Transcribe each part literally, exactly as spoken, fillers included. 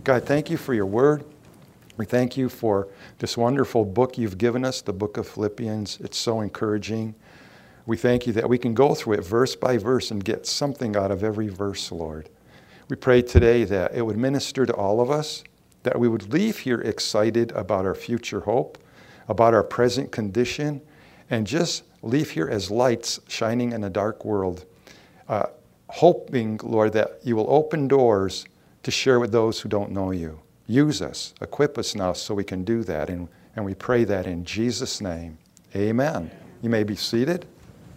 God, thank you for your word. We thank you for this wonderful book you've given us, the book of Philippians. It's so encouraging. We thank you that we can go through it verse by verse and get something out of every verse, Lord. We pray today that it would minister to all of us, that we would leave here excited about our future hope, about our present condition, and just leave here as lights shining in a dark world, uh, hoping, Lord, that you will open doors to share with those who don't know you. Use us, equip us now so we can do that, and, and we pray that in Jesus' name. Amen. You may be seated.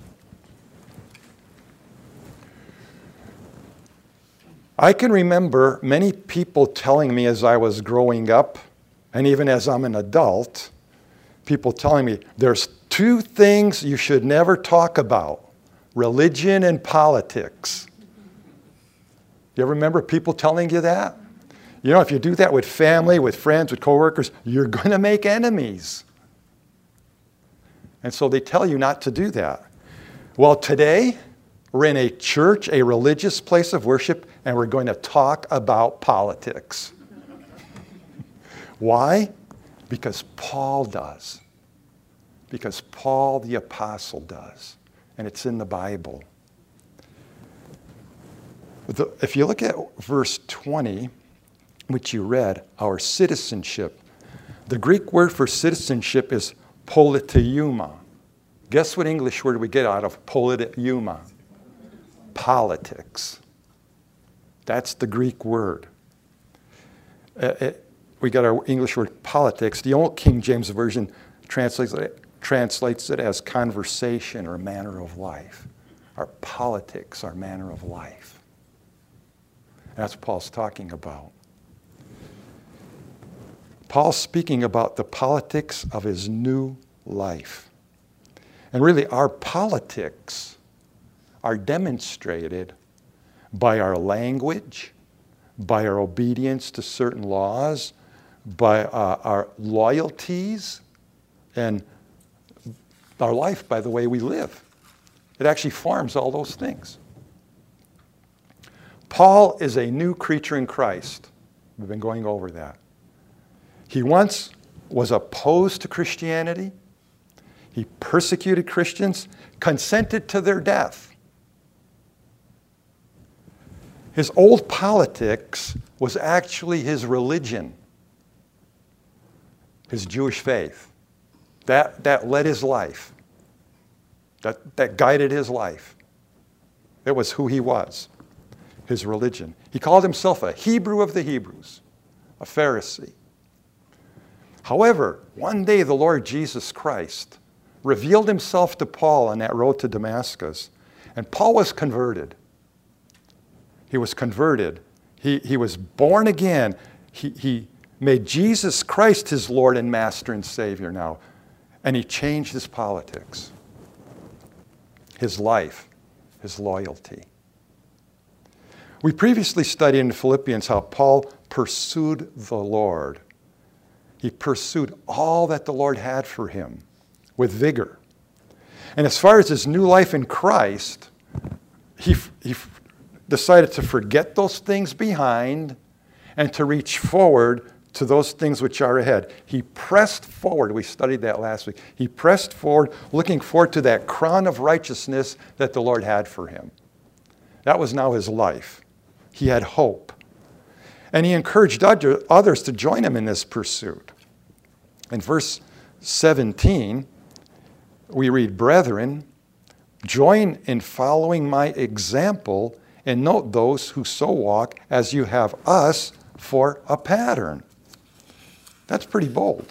I can remember many people telling me as I was growing up, and even as I'm an adult, people telling me, there's two things you should never talk about, religion and politics. You ever remember people telling you that? You know, if you do that with family, with friends, with coworkers, you're going to make enemies. And so they tell you not to do that. Well, today, we're in a church, a religious place of worship, and we're going to talk about politics. Why? Because Paul does. Because Paul the apostle does. And it's in the Bible. The, if you look at verse twenty, which you read, our citizenship, the Greek word for citizenship is politeuma. Guess what English word we get out of politeuma? Politics. That's the Greek word. Uh, it, we got our English word politics. The old King James Version translates it, translates it as conversation or manner of life. Our politics, our manner of life. That's what Paul's talking about. Paul's speaking about the politics of his new life. And really, our politics are demonstrated by our language, by our obedience to certain laws, by uh, our loyalties, and our life by the way we live. It actually forms all those things. Paul is a new creature in Christ. We've been going over that. He once was opposed to Christianity. He persecuted Christians, consented to their death. His old politics was actually his religion, his Jewish faith. That, that led his life. That, that guided his life. It was who he was, his religion. He called himself a Hebrew of the Hebrews, a Pharisee. However, one day the Lord Jesus Christ revealed himself to Paul on that road to Damascus, and Paul was converted. He was converted. He, he was born again. He, he made Jesus Christ his Lord and Master and Savior now, and he changed his politics, his life, his loyalty. We previously studied in Philippians how Paul pursued the Lord. He pursued all that the Lord had for him with vigor. And as far as his new life in Christ, he, he decided to forget those things behind and to reach forward to those things which are ahead. He pressed forward. We studied that last week. He pressed forward, looking forward to that crown of righteousness that the Lord had for him. That was now his life. He had hope. And he encouraged others to join him in this pursuit. In verse seventeen, we read, "Brethren, join in following my example and note those who so walk as you have us for a pattern." That's pretty bold.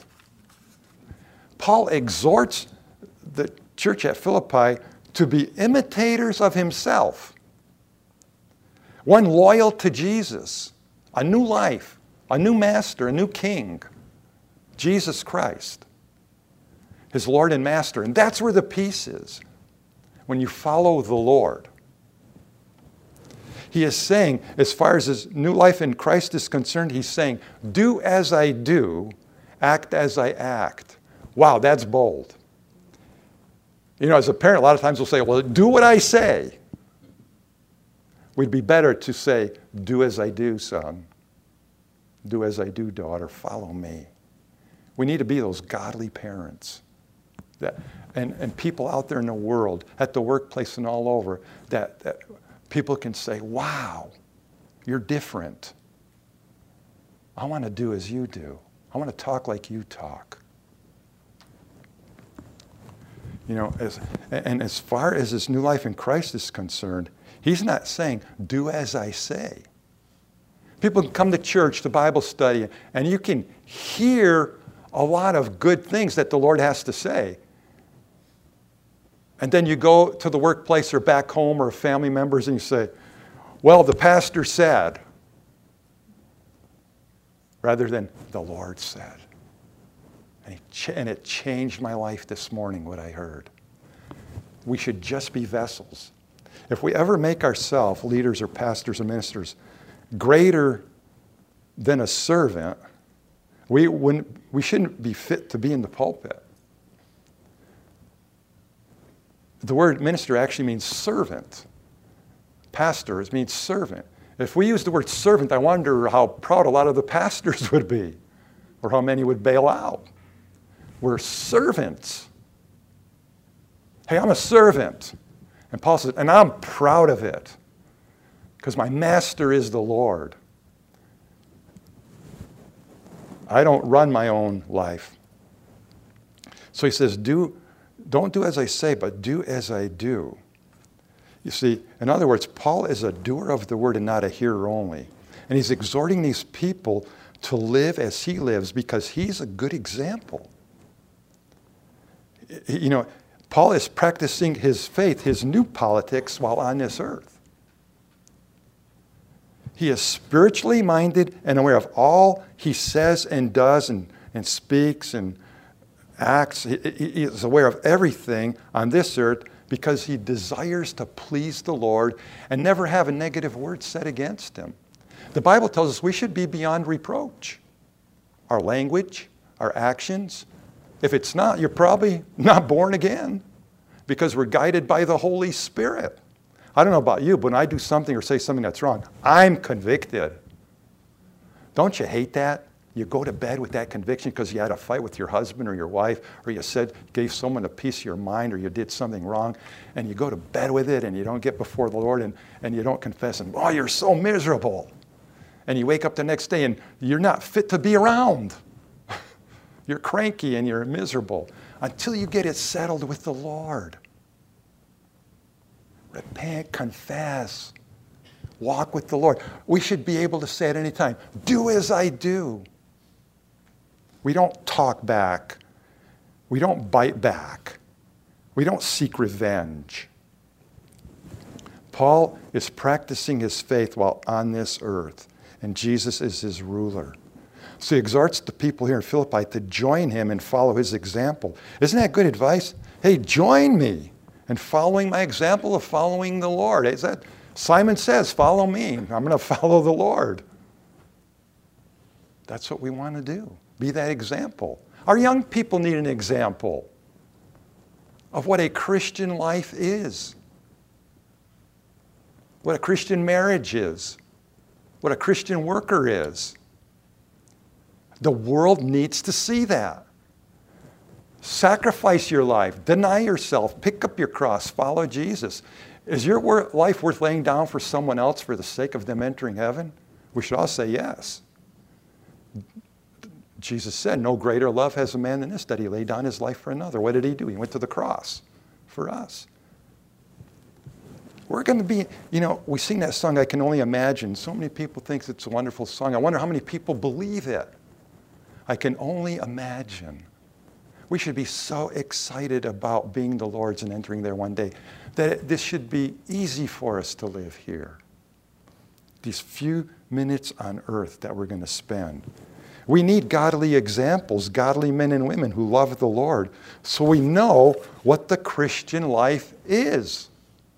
Paul exhorts the church at Philippi to be imitators of himself. One loyal to Jesus, a new life, a new master, a new king, Jesus Christ, his Lord and Master. And that's where the peace is, when you follow the Lord. He is saying, as far as his new life in Christ is concerned, he's saying, do as I do, act as I act. Wow, that's bold. You know, as a parent, a lot of times we'll say, well, do what I say. We'd be better to say, do as I do, son. Do as I do, daughter. Follow me. We need to be those godly parents. That, and, and people out there in the world, at the workplace and all over, that, that people can say, wow, you're different. I want to do as you do. I want to talk like you talk. You know, as, and as far as this new life in Christ is concerned, he's not saying, do as I say. People can come to church, to Bible study, and you can hear a lot of good things that the Lord has to say. And then you go to the workplace or back home or family members and you say, well, the pastor said, rather than the Lord said. And, he ch- and it changed my life this morning, what I heard. We should just be vessels. If we ever make ourselves leaders or pastors or ministers greater than a servant, we, when, we shouldn't be fit to be in the pulpit. The word minister actually means servant. Pastor means servant. If we use the word servant, I wonder how proud a lot of the pastors would be, or how many would bail out. We're servants. Hey, I'm a servant. And Paul says, and I'm proud of it, because my master is the Lord. I don't run my own life. So he says, do, don't do as I say, but do as I do. You see, in other words, Paul is a doer of the word and not a hearer only. And he's exhorting these people to live as he lives because he's a good example. You know, Paul is practicing his faith, his new politics, while on this earth. He is spiritually minded and aware of all he says and does and, and speaks and acts. He, he is aware of everything on this earth because he desires to please the Lord and never have a negative word said against him. The Bible tells us we should be beyond reproach. Our language, our actions. If it's not, you're probably not born again because we're guided by the Holy Spirit. I don't know about you, but when I do something or say something that's wrong, I'm convicted. Don't you hate that? You go to bed with that conviction because you had a fight with your husband or your wife, or you said, gave someone a piece of your mind, or you did something wrong, and you go to bed with it and you don't get before the Lord and, and you don't confess, and oh, you're so miserable. And you wake up the next day and you're not fit to be around. You're cranky and you're miserable until you get it settled with the Lord. Repent, confess, walk with the Lord. We should be able to say at any time, do as I do. We don't talk back. We don't bite back. We don't seek revenge. Paul is practicing his faith while on this earth, and Jesus is his ruler. So he exhorts the people here in Philippi to join him and follow his example. Isn't that good advice? Hey, join me in following my example of following the Lord. Is that Simon says, follow me. I'm going to follow the Lord. That's what we want to do. Be that example. Our young people need an example of what a Christian life is, what a Christian marriage is, what a Christian worker is. The world needs to see that. Sacrifice your life. Deny yourself. Pick up your cross. Follow Jesus. Is your life worth laying down for someone else for the sake of them entering heaven? We should all say yes. Jesus said, no greater love has a man than this, that he laid down his life for another. What did he do? He went to the cross for us. We're going to be, you know, we sing that song, I Can Only Imagine. So many people think it's a wonderful song. I wonder how many people believe it. I can only imagine. We should be so excited about being the Lord's and entering there one day that this should be easy for us to live here. These few minutes on earth that we're going to spend. We need godly examples, godly men and women who love the Lord, so we know what the Christian life is.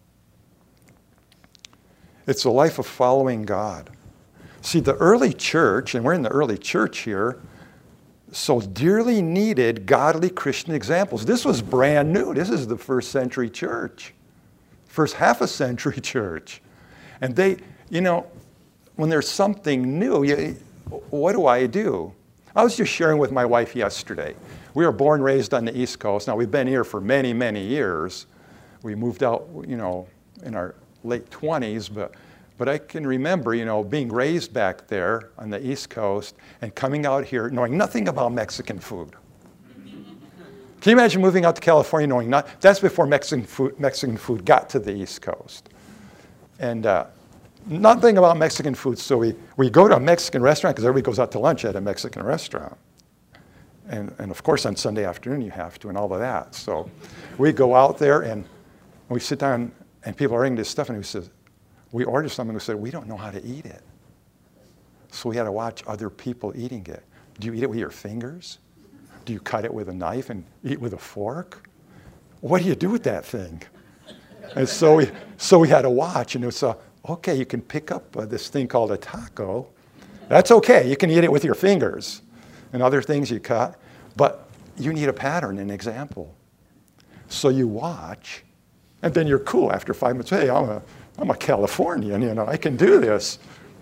It's a life of following God. See, the early church, and we're in the early church here, so dearly needed godly Christian examples. This was brand new. This is the first century church, first half a century church. And they, you know, when there's something new, you, what do I do? I was just sharing with my wife yesterday. We were born, raised on the East Coast. Now, we've been here for many, many years. We moved out, you know, in our late twenties, but, but I can remember, you know, being raised back there on the East Coast and coming out here knowing nothing about Mexican food. Can you imagine moving out to California knowing not? That's before Mexican food, Mexican food got to the East Coast. And uh, nothing about Mexican food, so we, we go to a Mexican restaurant because everybody goes out to lunch at a Mexican restaurant. And, and of course, on Sunday afternoon, you have to, and all of that. So we go out there, and we sit down, and people are eating this stuff, and we says, we order something, and we said, we don't know how to eat it. So we had to watch other people eating it. Do you eat it with your fingers? Do you cut it with a knife and eat with a fork? What do you do with that thing? And so we, so we had to watch, and it was, uh, okay, you can pick up uh, this thing called a taco. That's okay. You can eat it with your fingers and other things you cut, but you need a pattern, an example. So you watch, and then you're cool after five minutes. Hey, I'm a, I'm a Californian, you know, I can do this.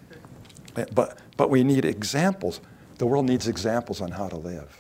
But, but we need examples. The world needs examples on how to live.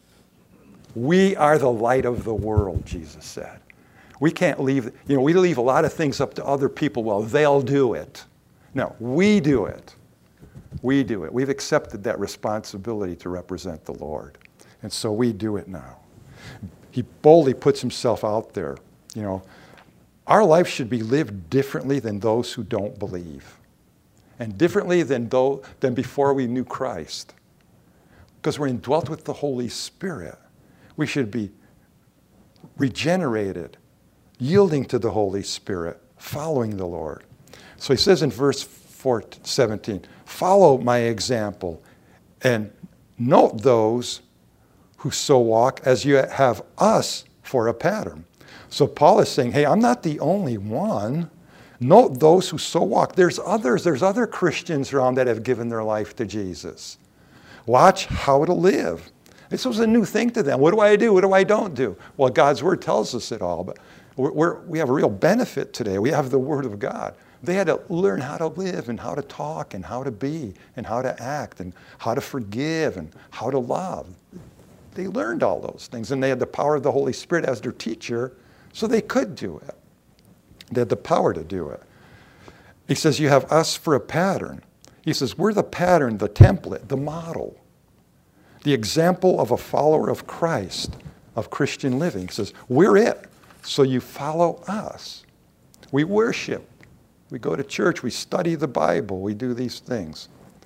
We are the light of the world, Jesus said. We can't leave, you know, we leave a lot of things up to other people. Well, they'll do it. No, we do it. We do it. We've accepted that responsibility to represent the Lord. And so we do it now. He boldly puts himself out there. You know, our life should be lived differently than those who don't believe. And differently than, though, than before we knew Christ. Because we're indwelt with the Holy Spirit. We should be regenerated, yielding to the Holy Spirit, following the Lord. So he says in verse seventeen, follow my example and note those who so walk as you have us for a pattern. So Paul is saying, hey, I'm not the only one. Note those who so walk. There's others, there's other Christians around that have given their life to Jesus. Watch how to live. This was a new thing to them. What do I do? What do I don't do? Well, God's Word tells us it all, but we're, we're, we have a real benefit today. We have the Word of God. They had to learn how to live and how to talk and how to be and how to act and how to forgive and how to love. They learned all those things, and they had the power of the Holy Spirit as their teacher, so they could do it. They had the power to do it. He says, you have us for a pattern. He says, we're the pattern, the template, the model. The example of a follower of Christ, of Christian living. He says, we're it, so you follow us. We worship. We go to church. We study the Bible. We do these things.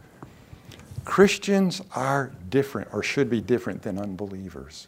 Christians are different, or should be different, than unbelievers.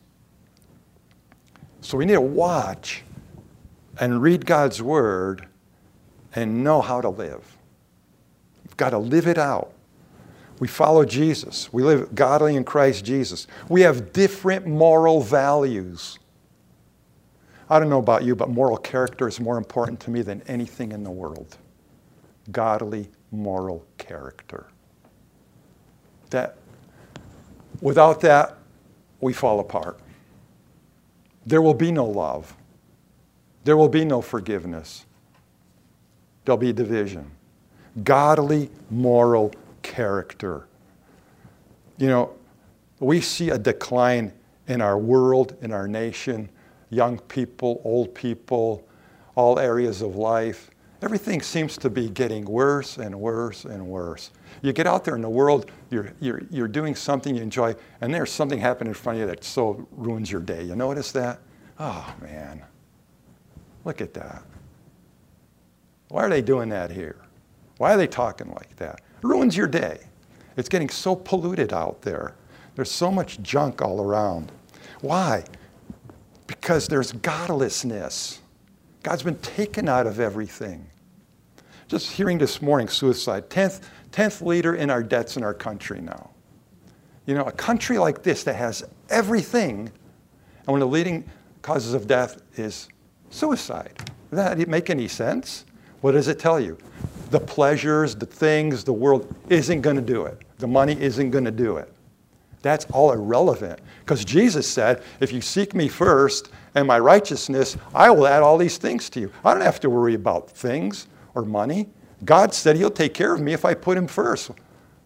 So we need to watch and read God's Word and know how to live. We've got to live it out. We follow Jesus. We live godly in Christ Jesus. We have different moral values. I don't know about you, but moral character is more important to me than anything in the world. Godly moral character. That, without that, we fall apart. There will be no love. There will be no forgiveness. There'll be division. Godly moral character. You know, we see a decline in our world, in our nation, young people, old people, all areas of life. Everything seems to be getting worse and worse and worse. You get out there in the world, you're, you're, you're doing something you enjoy, and there's something happening in front of you that so ruins your day. You notice that? Oh, man. Look at that. Why are they doing that here? Why are they talking like that? It ruins your day. It's getting so polluted out there. There's so much junk all around. Why? Because there's godlessness. God's been taken out of everything. Just hearing this morning, suicide, tenth, tenth leader in our debts in our country now. You know, a country like this that has everything, and one of the leading causes of death is suicide. Does that make any sense? What does it tell you? The pleasures, the things, the world isn't going to do it. The money isn't going to do it. That's all irrelevant. Because Jesus said, if you seek me first and my righteousness, I will add all these things to you. I don't have to worry about things or money. God said he'll take care of me if I put him first.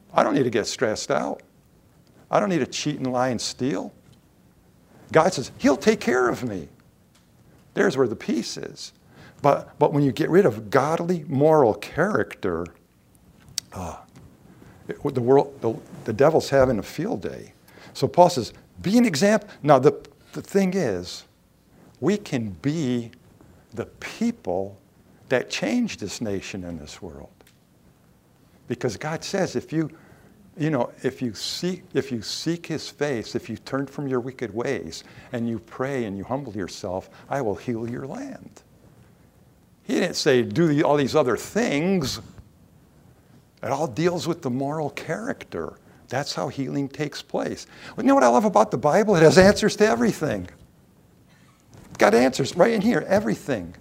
I don't need to get stressed out. I don't need to cheat and lie and steal. God says, He'll take care of me. There's where the peace is. But, but when you get rid of godly moral character, uh, it, the, world, the, the devil's having a field day. So Paul says, be an example. Now, the, the thing is, we can be the people that change this nation and this world. Because God says, if you, you know, if you seek, if you seek His face, if you turn from your wicked ways, and you pray and you humble yourself, I will heal your land. He didn't say do the, all these other things. It all deals with the moral character. That's how healing takes place. Well, you know what I love about the Bible? It has answers to everything. It's got answers right in here, everything.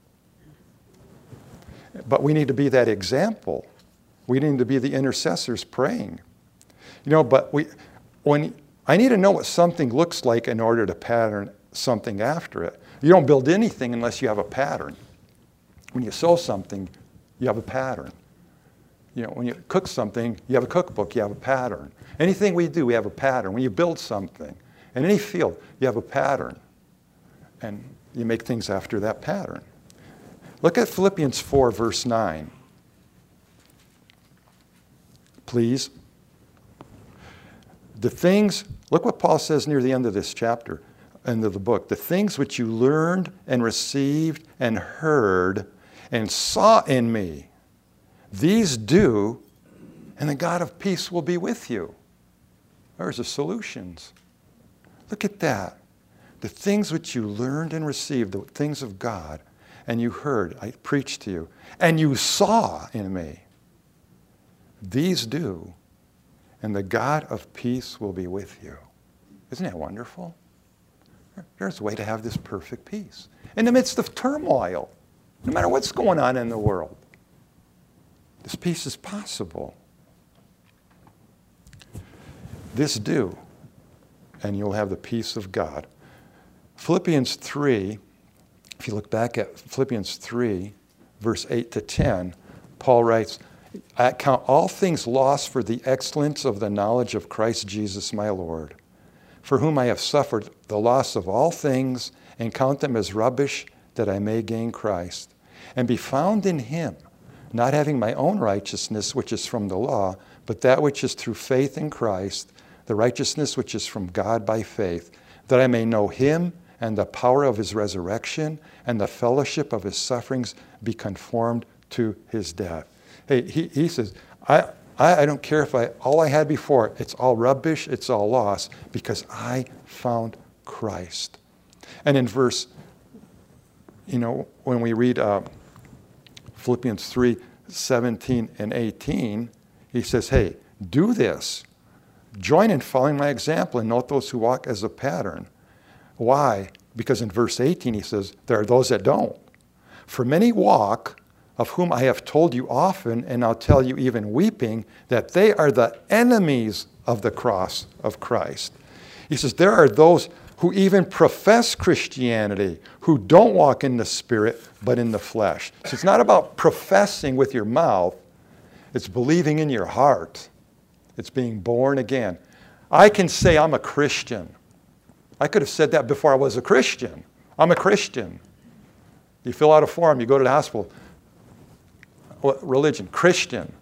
But we need to be that example. We need to be the intercessors praying. You know, but we, when I need to know what something looks like in order to pattern something after it. You don't build anything unless you have a pattern. When you sew something, you have a pattern. You know, when you cook something, you have a cookbook, you have a pattern. Anything we do, we have a pattern. When you build something, in any field, you have a pattern. And you make things after that pattern. Look at Philippians four, verse nine. Please. The things, look what Paul says near the end of this chapter, end of the book. The things which you learned and received and heard and saw in me, these do, and the God of peace will be with you. There's the solutions. Look at that. The things which you learned and received, the things of God, and you heard, I preached to you, and you saw in me, these do, and the God of peace will be with you. Isn't that wonderful? There's a way to have this perfect peace. In the midst of turmoil, no matter what's going on in the world, this peace is possible. This do, and you'll have the peace of God. Philippians three, if you look back at Philippians three, verse eight to ten, Paul writes, I count all things lost for the excellence of the knowledge of Christ Jesus my Lord, for whom I have suffered the loss of all things, and count them as rubbish, that I may gain Christ, and be found in Him, not having my own righteousness, which is from the law, but that which is through faith in Christ, the righteousness which is from God by faith, that I may know Him and the power of His resurrection and the fellowship of His sufferings, be conformed to His death. Hey, he, he says, I, I, I don't care if I all I had before, it's all rubbish, it's all lost, because I found Christ. And in verse, you know, when we read uh, Philippians three, seventeen and eighteen, he says, hey, do this. Join in following my example and note those who walk as a pattern. Why? Because in verse eighteen he says, there are those that don't. For many walk, of whom I have told you often, and I'll tell you even weeping, that they are the enemies of the cross of Christ. He says, there are those who even profess Christianity, who don't walk in the Spirit, but in the flesh. So it's not about professing with your mouth, it's believing in your heart. It's being born again. I can say I'm a Christian. I could have said that before I was a Christian. I'm a Christian. You fill out a form, you go to the hospital. What religion? Christian.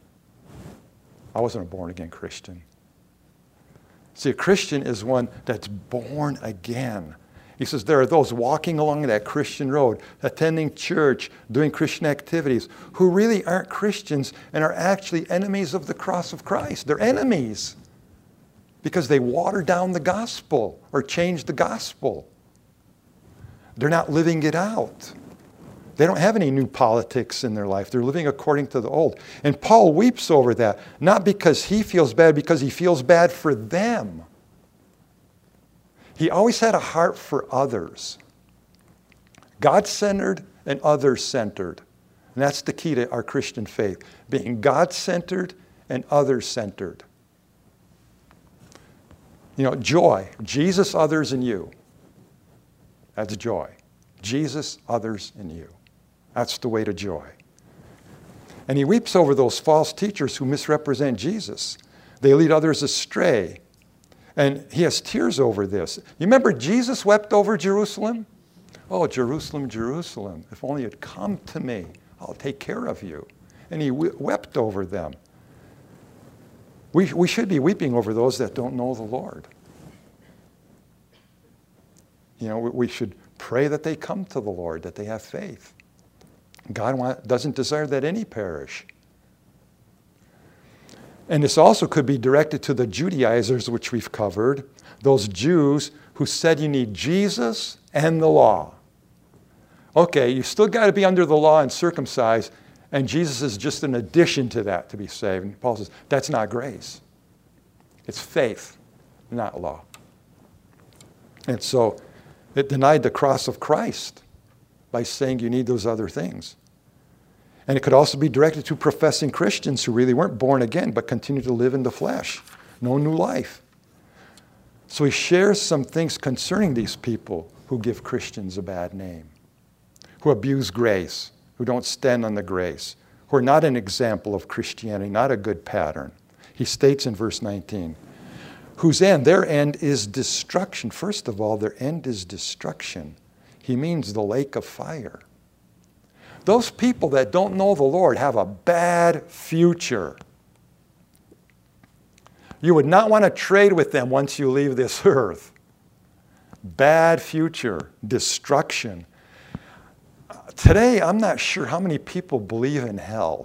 I wasn't a born-again Christian. See, a Christian is one that's born again. He says there are those walking along that Christian road, attending church, doing Christian activities, who really aren't Christians and are actually enemies of the cross of Christ. They're enemies because they water down the gospel or change the gospel. They're not living it out. They don't have any new politics in their life. They're living according to the old. And Paul weeps over that, not because he feels bad, because he feels bad for them. He always had a heart for others. God-centered and others-centered. And that's the key to our Christian faith, being God-centered and others-centered. You know, joy, Jesus, others, and you. That's joy. Jesus, others, and you. That's the way to joy. And he weeps over those false teachers who misrepresent Jesus. They lead others astray. And he has tears over this. You remember Jesus wept over Jerusalem? Oh, Jerusalem, Jerusalem, if only you'd come to me, I'll take care of you. And he wept over them. We, we should be weeping over those that don't know the Lord. You know, we should pray that they come to the Lord, that they have faith. God want, doesn't desire that any perish. And this also could be directed to the Judaizers, which we've covered, those Jews who said you need Jesus and the law. Okay, you still got to be under the law and circumcised, and Jesus is just an addition to that to be saved. And Paul says, that's not grace. It's faith, not law. And so it denied the cross of Christ by saying you need those other things. And it could also be directed to professing Christians who really weren't born again but continue to live in the flesh. No new life. So he shares some things concerning these people who give Christians a bad name, who abuse grace, who don't stand on the grace, who are not an example of Christianity, not a good pattern. He states in verse nineteen, whose end, their end is destruction. First of all, their end is destruction. He means the lake of fire. Those people that don't know the Lord have a bad future. You would not want to trade with them once you leave this earth. Bad future, destruction. Today, I'm not sure how many people believe in hell.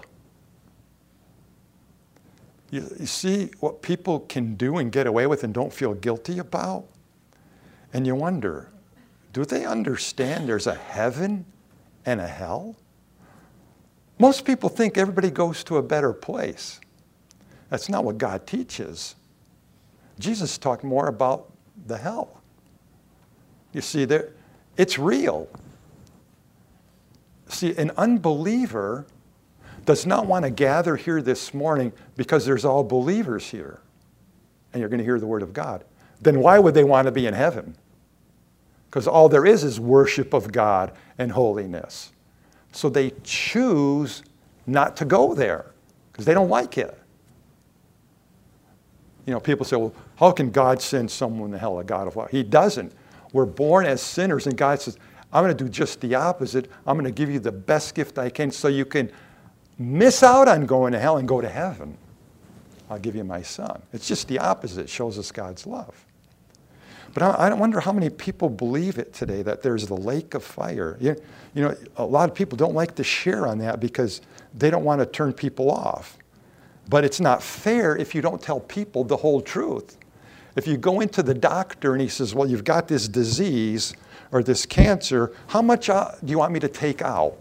You, you see what people can do and get away with and don't feel guilty about? And you wonder, do they understand there's a heaven and a hell? Most people think everybody goes to a better place. That's not what God teaches. Jesus talked more about the hell. You see, there, it's real. See, an unbeliever does not want to gather here this morning because there's all believers here and you're going to hear the word of God. Then why would they want to be in heaven? Because all there is is worship of God and holiness. So they choose not to go there because they don't like it. You know, people say, well, how can God send someone to hell, a God of love? He doesn't. We're born as sinners, and God says, I'm going to do just the opposite. I'm going to give you the best gift I can so you can miss out on going to hell and go to heaven. I'll give you my son. It's just the opposite. It shows us God's love. But I, I wonder how many people believe it today, that there's the lake of fire. You, you know, a lot of people don't like to share on that because they don't want to turn people off. But it's not fair if you don't tell people the whole truth. If you go into the doctor and he says, well, you've got this disease or this cancer, how much uh, do you want me to take out?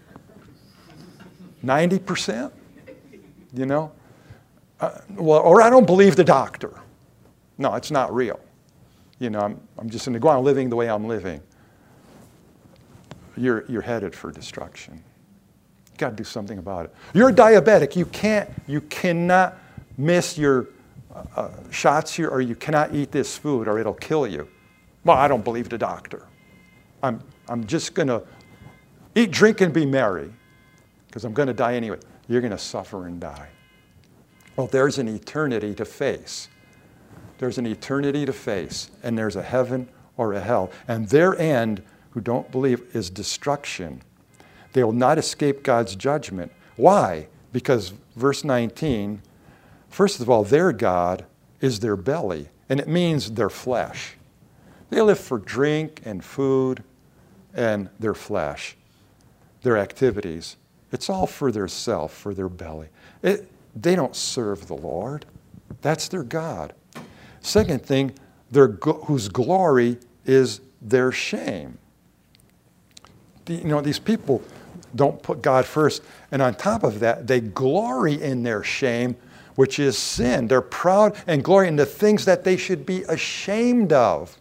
ninety percent? You know? Uh, well, or I don't believe the doctor. No, it's not real. You know, I'm, I'm just going to go on living the way I'm living. You're, you're headed for destruction. You've got to do something about it. You're diabetic. You can't, you cannot miss your uh, shots here, or you cannot eat this food or it'll kill you. Well, I don't believe the doctor. I'm, I'm just going to eat, drink, and be merry because I'm going to die anyway. You're going to suffer and die. Well, there's an eternity to face. There's an eternity to face, and there's a heaven or a hell. And their end, who don't believe, is destruction. They will not escape God's judgment. Why? Because verse nineteen, first of all, their God is their belly, and it means their flesh. They live for drink and food and their flesh, their activities. It's all for their self, for their belly. It, they don't serve the Lord. That's their God. Second thing, their, whose glory is their shame. You know, these people don't put God first. And on top of that, they glory in their shame, which is sin. They're proud and glory in the things that they should be ashamed of.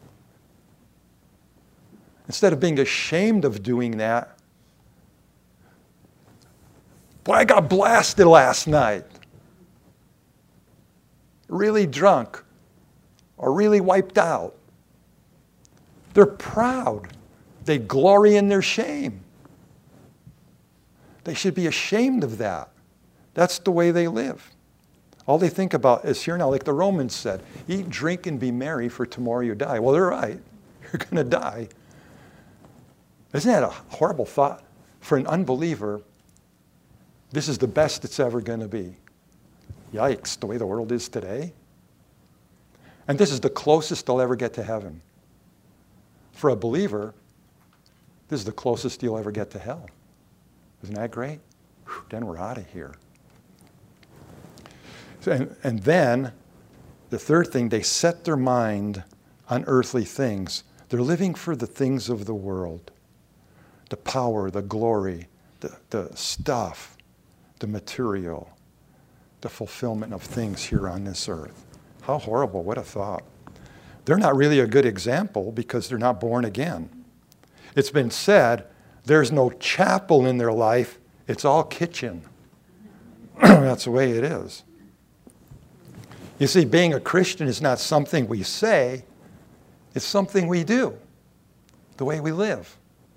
Instead of being ashamed of doing that, boy, I got blasted last night. Really drunk. Or really wiped out. They're proud. They glory in their shame. They should be ashamed of that. That's the way they live. All they think about is here now, like the Romans said, eat, drink, and be merry, for tomorrow you die. Well, they're right. You're going to die. Isn't that a horrible thought? For an unbeliever, this is the best it's ever going to be. Yikes, the way the world is today. And this is the closest they'll ever get to heaven. For a believer, this is the closest you'll ever get to hell. Isn't that great? Whew, then we're out of here. So, and, and then, the third thing, they set their mind on earthly things. They're living for the things of the world. The power, the glory, the, the stuff, the material, the fulfillment of things here on this earth. How horrible, what a thought. They're not really a good example because they're not born again. It's been said, there's no chapel in their life, it's all kitchen. That's the way it is. You see, being a Christian is not something we say, it's something we do, the way we live.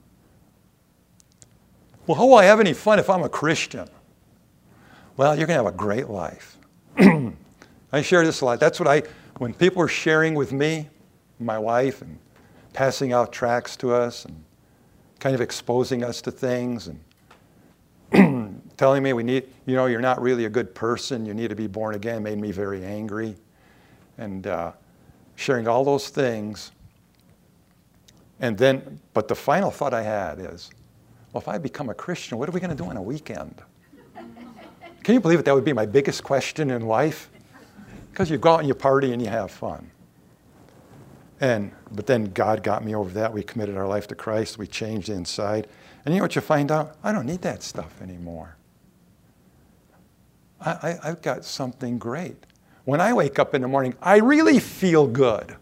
Well, how will I have any fun if I'm a Christian? Well, you're going to have a great life. I share this a lot. That's what I, when people are sharing with me, my wife, and passing out tracts to us, and kind of exposing us to things, and telling me we need, you know, you're not really a good person, you need to be born again, made me very angry. And uh, sharing all those things. And then, but the final thought I had is, well, if I become a Christian, what are we going to do on a weekend? Can you believe it? That would be my biggest question in life. Because you go out and you party and you have fun. And, but then God got me over that. We committed our life to Christ. We changed inside. And you know what you find out? I don't need that stuff anymore. I, I, I've got something great. When I wake up in the morning, I really feel good.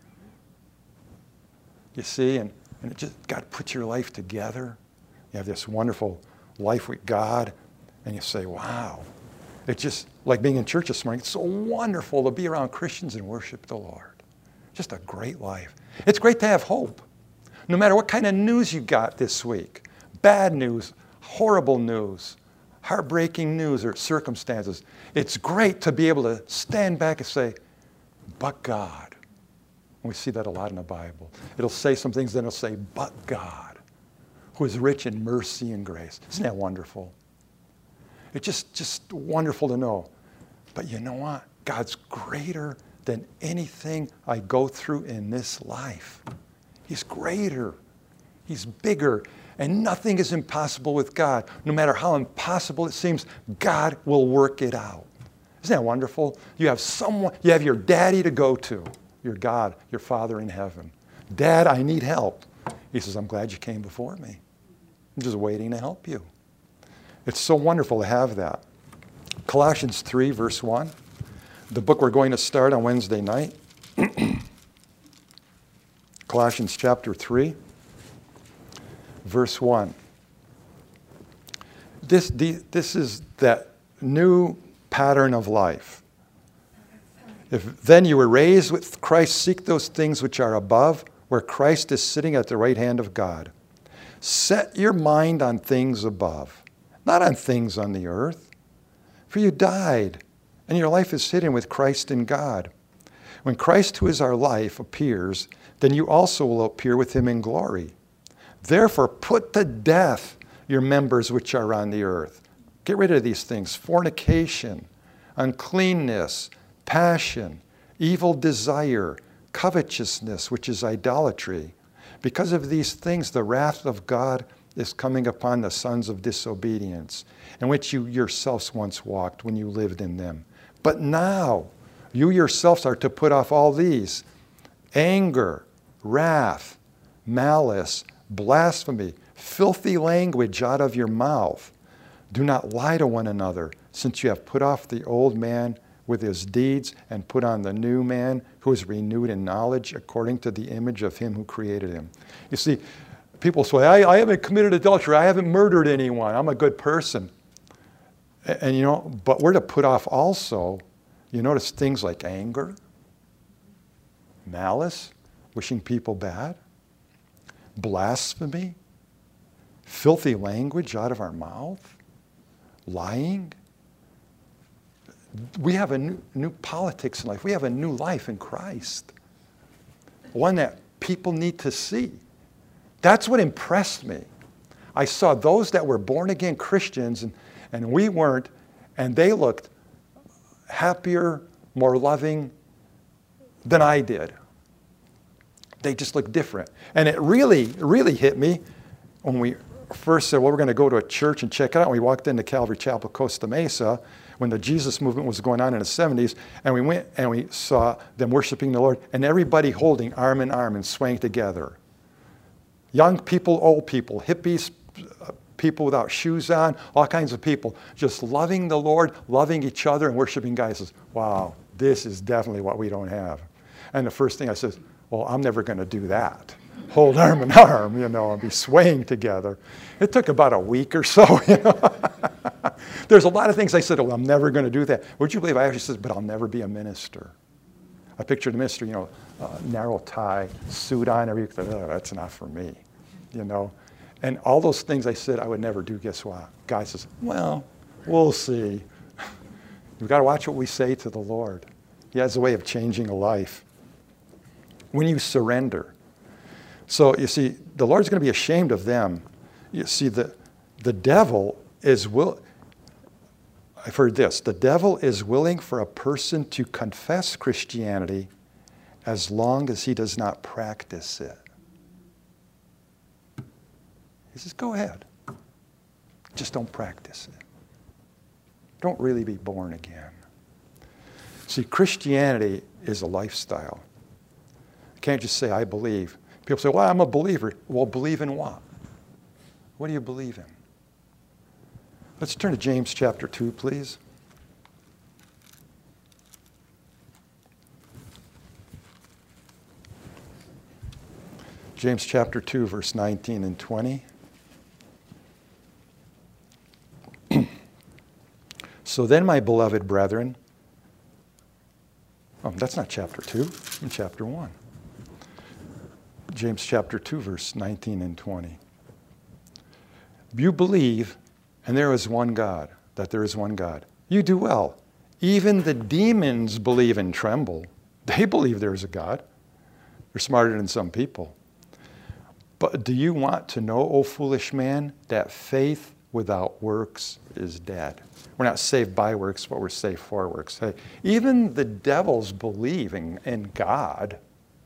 You see, and, and it just, God puts your life together. You have this wonderful life with God, and you say, wow. It's just like being in church this morning. It's so wonderful to be around Christians and worship the Lord. Just a great life. It's great to have hope. No matter what kind of news you got this week, bad news, horrible news, heartbreaking news or circumstances, it's great to be able to stand back and say, but God. And we see that a lot in the Bible. It'll say some things, then it'll say, but God, who is rich in mercy and grace. Isn't that wonderful? It's just, just wonderful to know. But you know what? God's greater than anything I go through in this life. He's greater. He's bigger. And nothing is impossible with God. No matter how impossible it seems, God will work it out. Isn't that wonderful? You have someone, you have your daddy to go to, your God, your Father in heaven. Dad, I need help. He says, I'm glad you came before me. I'm just waiting to help you. It's so wonderful to have that. Colossians three, verse one, the book we're going to start on Wednesday night. Colossians chapter three, verse one. This, this is that new pattern of life. If then you were raised with Christ, seek those things which are above, where Christ is sitting at the right hand of God. Set your mind on things above, not on things on the earth. For you died, and your life is hidden with Christ in God. When Christ, who is our life, appears, then you also will appear with him in glory. Therefore, put to death your members which are on the earth. Get rid of these things: fornication, uncleanness, passion, evil desire, covetousness, which is idolatry. Because of these things, the wrath of God is coming upon the sons of disobedience, in which you yourselves once walked when you lived in them. But now, you yourselves are to put off all these: anger, wrath, malice, blasphemy, filthy language out of your mouth. Do not lie to one another, since you have put off the old man with his deeds and put on the new man, who is renewed in knowledge according to the image of him who created him. You see, people say, I, I haven't committed adultery, I haven't murdered anyone, I'm a good person. And, and you know, but we're to put off also, you notice things like anger, malice, wishing people bad, blasphemy, filthy language out of our mouth, lying, We have a new, new politics in life. We have a new life in Christ. One that people need to see. That's what impressed me. I saw those that were born-again Christians, and, and we weren't, and they looked happier, more loving than I did. They just looked different. And it really, really hit me when we first said, well, we're going to go to a church and check it out. And we walked into Calvary Chapel, Costa Mesa, when the Jesus movement was going on in the seventies, and we went and we saw them worshiping the Lord, and everybody holding arm in arm and swaying together. Young people, old people, hippies, people without shoes on, all kinds of people, just loving the Lord, loving each other, and worshiping God. I says, wow, this is definitely what we don't have. And the first thing I says, well, I'm never going to do that. Hold arm in arm, you know, and be swaying together. It took about a week or so, you know. There's a lot of things I said, well, I'm never going to do that. Would you believe I actually said, but I'll never be a minister. I pictured a minister, you know, uh, narrow tie, suit on, everything. Oh, that's not for me, you know. And all those things I said I would never do, guess what? God says, well, we'll see. We've got to watch what we say to the Lord. He has a way of changing a life. When you surrender. So you see, the Lord's going to be ashamed of them. You see, the, the devil is will. I've heard this. The devil is willing for a person to confess Christianity as long as he does not practice it. He says, go ahead. Just don't practice it. Don't really be born again. See, Christianity is a lifestyle. You can't just say, I believe. People say, well, I'm a believer. Well, believe in what? What do you believe in? Let's turn to James chapter two, please. James chapter two, verse nineteen and twenty. So then, my beloved brethren, oh, that's not chapter two, in chapter one. James chapter two, verse nineteen and twenty. You believe, and there is one God, that there is one God. You do well. Even the demons believe and tremble. They believe there is a God. They're smarter than some people. But do you want to know, O foolish man, that faith without works is dead? We're not saved by works, but we're saved for works. Hey, even the devils believe in, in God,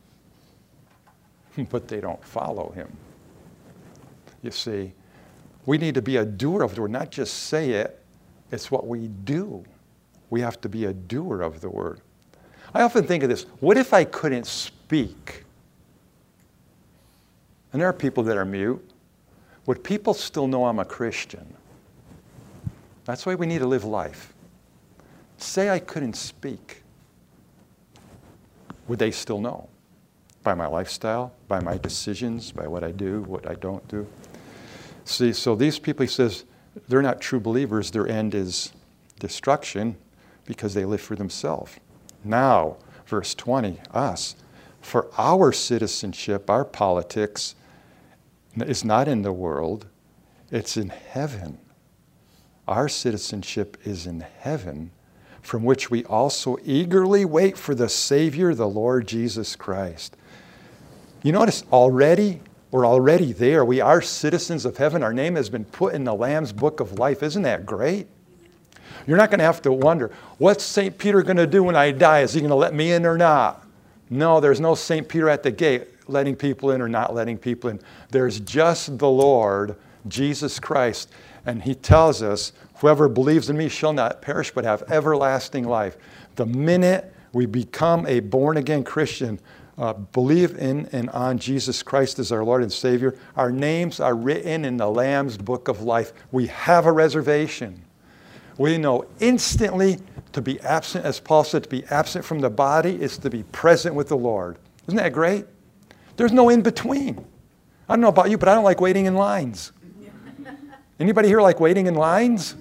but they don't follow him. You see, we need to be a doer of the word, not just say it. It's what we do. We have to be a doer of the word. I often think of this. What if I couldn't speak? And there are people that are mute. Would people still know I'm a Christian? That's why we need to live life. Say I couldn't speak. Would they still know? By my lifestyle, by my decisions, by what I do, what I don't do. See, so these people, he says, they're not true believers. Their end is destruction because they live for themselves. Now, verse twenty, us, for our citizenship, our politics, is not in the world, it's in heaven. Our citizenship is in heaven, from which we also eagerly wait for the Savior, the Lord Jesus Christ. You notice already, we're already there. We are citizens of heaven. Our name has been put in the Lamb's book of life. Isn't that great? You're not going to have to wonder, what's Saint Peter going to do when I die? Is he going to let me in or not? No, there's no Saint Peter at the gate letting people in or not letting people in. There's just the Lord, Jesus Christ. And he tells us, whoever believes in me shall not perish but have everlasting life. The minute we become a born-again Christian, uh, believe in and on Jesus Christ as our Lord and Savior, our names are written in the Lamb's book of life. We have a reservation. We know instantly to be absent, as Paul said, to be absent from the body is to be present with the Lord. Isn't that great? There's no in-between. I don't know about you, but I don't like waiting in lines. Anybody here like waiting in lines?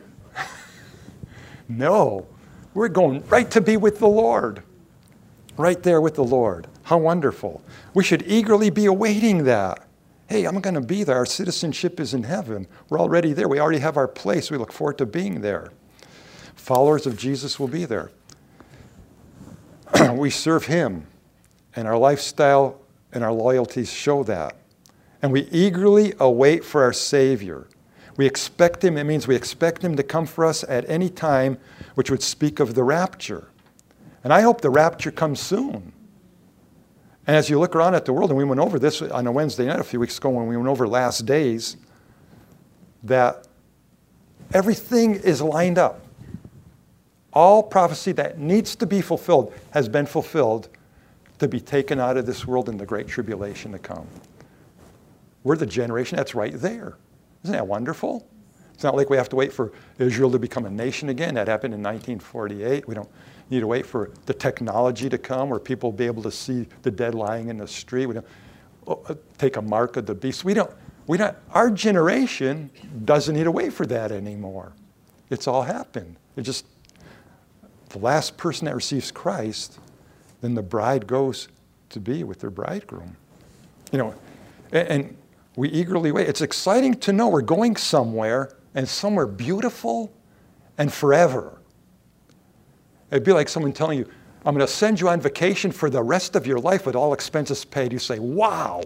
No. We're going right to be with the Lord. Right there with the Lord. How wonderful. We should eagerly be awaiting that. Hey, I'm going to be there. Our citizenship is in heaven. We're already there. We already have our place. We look forward to being there. followers of Jesus will be there. We serve him, and our lifestyle and our loyalties show that. And we eagerly await for our Savior. We expect him, it means we expect him to come for us at any time, which would speak of the rapture. And I hope the rapture comes soon. And as you look around at the world, and we went over this on a Wednesday night a few weeks ago when we went over last days, that everything is lined up. All prophecy that needs to be fulfilled has been fulfilled to be taken out of this world in the great tribulation to come. We're the generation that's right there. Isn't that wonderful? It's not like we have to wait for Israel to become a nation again. That happened in nineteen forty-eight. We don't need to wait for the technology to come where people will be able to see the dead lying in the street. We don't take a mark of the beast. We don't, we don't, our generation doesn't need to wait for that anymore. It's all happened. It just, the last person that receives Christ, then the bride goes to be with their bridegroom. You know, and, and we eagerly wait. It's exciting to know we're going somewhere, and somewhere beautiful and forever. It'd be like someone telling you, I'm going to send you on vacation for the rest of your life with all expenses paid. You say, wow.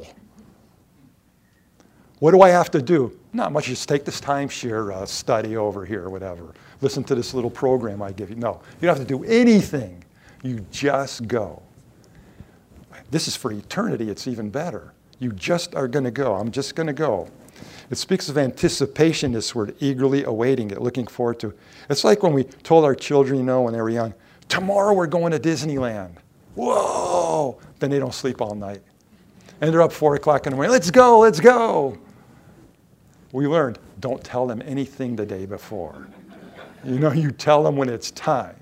What do I have to do? Not much. Just take this timeshare uh, study over here or whatever. Listen to this little program I give you. No, you don't have to do anything. You just go. This is for eternity. It's even better. You just are going to go. I'm just going to go. It speaks of anticipation, this word, eagerly awaiting it, looking forward to it. It's like when we told our children, you know, when they were young, tomorrow we're going to Disneyland. Whoa! Then they don't sleep all night. And they're up four o'clock in the morning. Let's go, let's go. We learned, don't tell them anything the day before. You know, you tell them when it's time.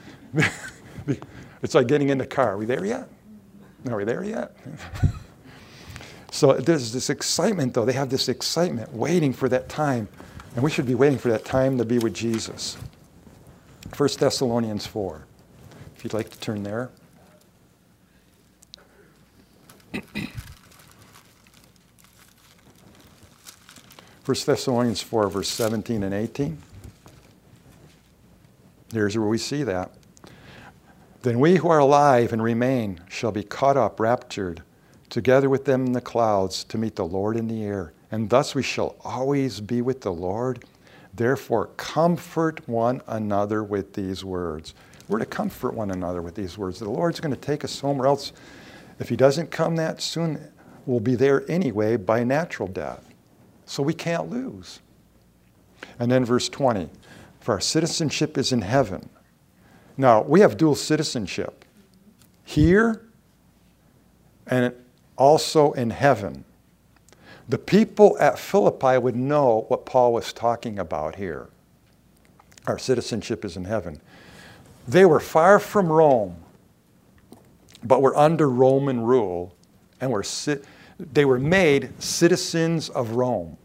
It's like getting in the car. Are we there yet? Are we there yet? So there's this excitement, though. They have this excitement waiting for that time. And we should be waiting for that time to be with Jesus. First Thessalonians four. If you'd like to turn there. First Thessalonians four, verse seventeen and eighteen. Here's where we see that. Then we who are alive and remain shall be caught up, raptured, together with them in the clouds to meet the Lord in the air. And thus we shall always be with the Lord. Therefore, comfort one another with these words. We're to comfort one another with these words. The Lord's going to take us somewhere else. If he doesn't come that soon, we'll be there anyway by natural death. So we can't lose. And then verse twenty, for our citizenship is in heaven. Now, we have dual citizenship here and also in heaven. The people at Philippi would know what Paul was talking about here. Our citizenship is in heaven. They were far from Rome, but were under Roman rule, and were ci- they were made citizens of Rome.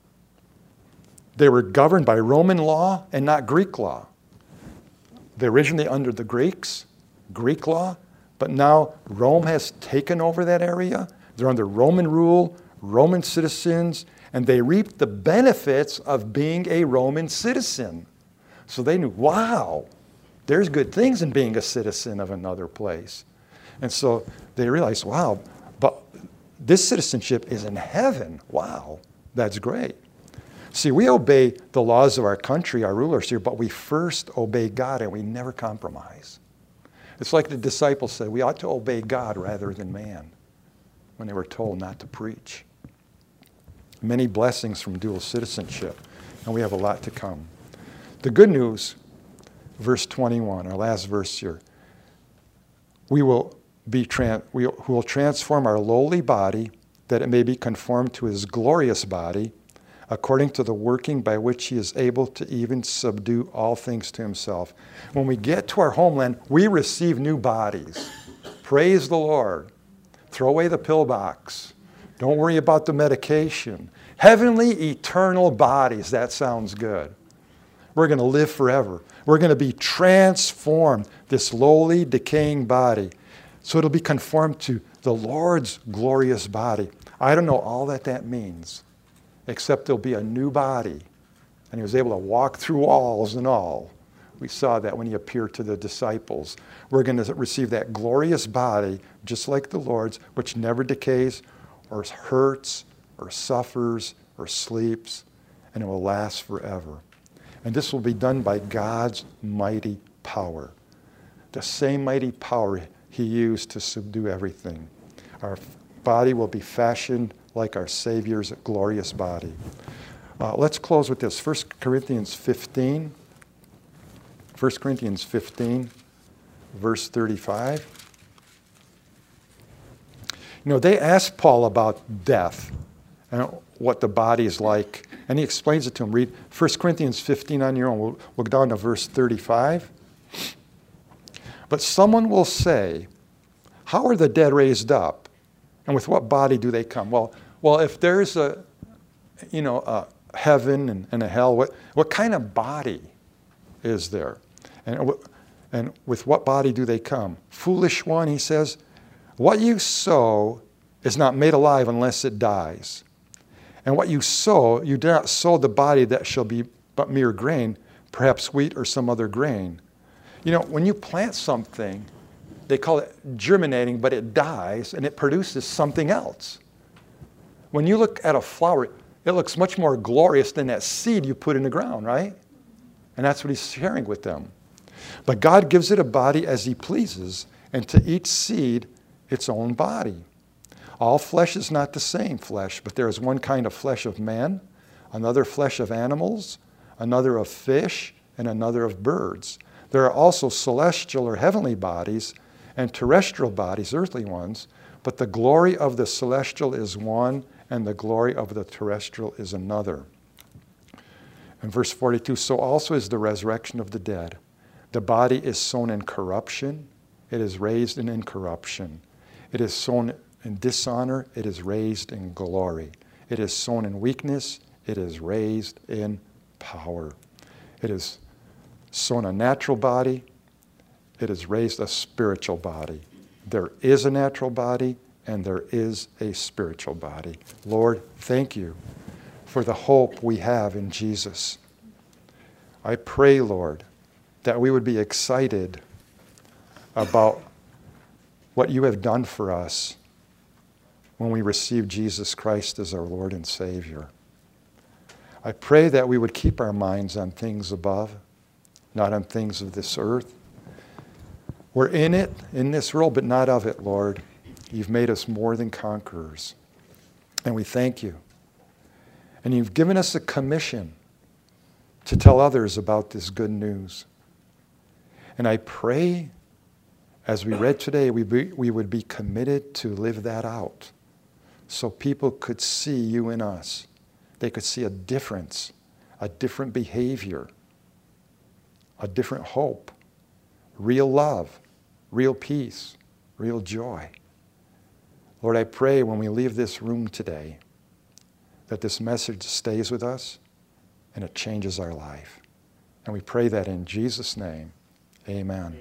They were governed by Roman law and not Greek law. They originally under the Greeks, Greek law, but now Rome has taken over that area. They're under Roman rule, Roman citizens, and they reap the benefits of being a Roman citizen. So they knew, wow, there's good things in being a citizen of another place. And so they realized, wow, but this citizenship is in heaven. Wow, that's great. See, we obey the laws of our country, our rulers here, but we first obey God and we never compromise. It's like the disciples said, we ought to obey God rather than man when they were told not to preach. Many blessings from dual citizenship, and we have a lot to come. The good news, verse twenty-one, our last verse here, we will be tran- we will transform our lowly body that it may be conformed to his glorious body, according to the working by which he is able to even subdue all things to himself. When we get to our homeland, we receive new bodies. Praise the Lord. Throw away the pill box. Don't worry about the medication. Heavenly, eternal bodies. That sounds good. We're going to live forever. We're going to be transformed, this lowly, decaying body. So it'll be conformed to the Lord's glorious body. I don't know all that that means, except there'll be a new body. And he was able to walk through walls and all We saw that when he appeared to the disciples. We're going to receive that glorious body, just like the Lord's, which never decays or hurts or suffers or sleeps, and it will last forever. And this will be done by God's mighty power. The same mighty power he used to subdue everything. Our body will be fashioned like our Savior's glorious body. Uh, let's close with this. First Corinthians fifteen. First Corinthians fifteen, verse thirty-five. You know, they asked Paul about death and what the body is like, and he explains it to them. Read First Corinthians fifteen on your own. We'll, we'll go down to verse thirty-five. But someone will say, how are the dead raised up? And with what body do they come? Well, well, if there's a, you know, a heaven and, and a hell, what, what kind of body is there? And, and with what body do they come? Foolish one, he says, what you sow is not made alive unless it dies. And what you sow, you do not sow the body that shall be but mere grain, perhaps wheat or some other grain. You know, when you plant something, they call it germinating, but it dies and it produces something else. When you look at a flower, it looks much more glorious than that seed you put in the ground, right? And that's what he's sharing with them. But God gives it a body as he pleases, and to each seed its own body. All flesh is not the same flesh, but there is one kind of flesh of men, another flesh of animals, another of fish, and another of birds. There are also celestial or heavenly bodies and terrestrial bodies, earthly ones, but the glory of the celestial is one, and the glory of the terrestrial is another. In verse forty-two, so also is the resurrection of the dead. The body is sown in corruption, it is raised in incorruption. It is sown in dishonor, it is raised in glory. It is sown in weakness, it is raised in power. It is sown a natural body, it is raised a spiritual body. There is a natural body and there is a spiritual body. Lord, thank you for the hope we have in Jesus. I pray, Lord, that we would be excited about what you have done for us when we receive Jesus Christ as our Lord and Savior. I pray that we would keep our minds on things above, not on things of this earth. We're in it, in this world, but not of it, Lord. You've made us more than conquerors. And we thank you. And you've given us a commission to tell others about this good news. And I pray, as we read today, we, be, we would be committed to live that out so people could see you in us. They could see a difference, a different behavior, a different hope, real love, real peace, real joy. Lord, I pray when we leave this room today that this message stays with us and it changes our life. And we pray that in Jesus' name, amen.